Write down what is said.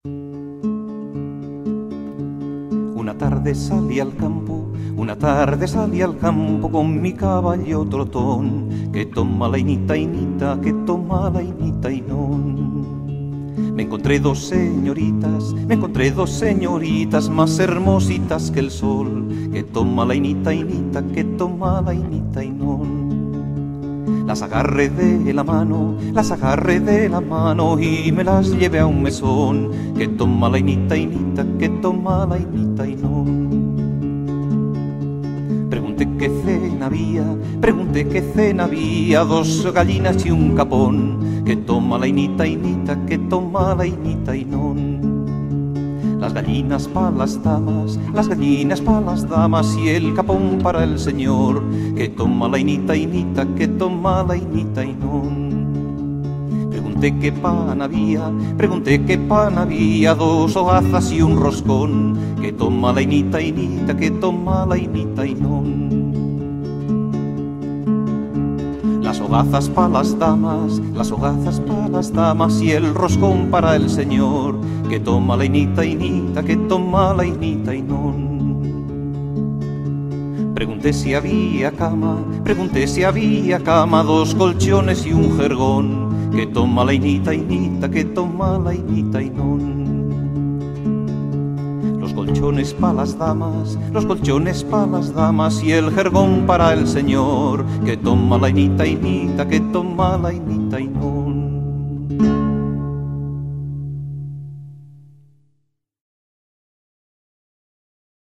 Una tarde salí al campo, una tarde salí al campo con mi caballo trotón, que toma la inita, inita, que toma la inita, inón. Me encontré dos señoritas más hermositas que el sol, que toma la inita, inita, que toma la inita, inón. Las agarré de la mano, y me las llevé a un mesón, que toma la inita, inita, que toma la inita, inón. Pregunté qué cena había, dos gallinas y un capón, que toma la inita, inita, que toma la inita, inón. Las gallinas pa' las damas, y el capón para el señor, que toma la inita, inita, que toma la inita, inón. Pregunté qué pan había, dos hogazas y un roscón, que toma la inita, inita, que toma la inita, inón. Las hogazas pa' las damas, y el roscón para el señor, que toma la inita, inita, que toma la inita, inón. Pregunté si había cama, dos colchones y un jergón, que toma la inita, inita, que toma la inita, inón. Los colchones pa' las damas, y el jergón para el señor, que toma la inita, inita, que toma la inita, inón.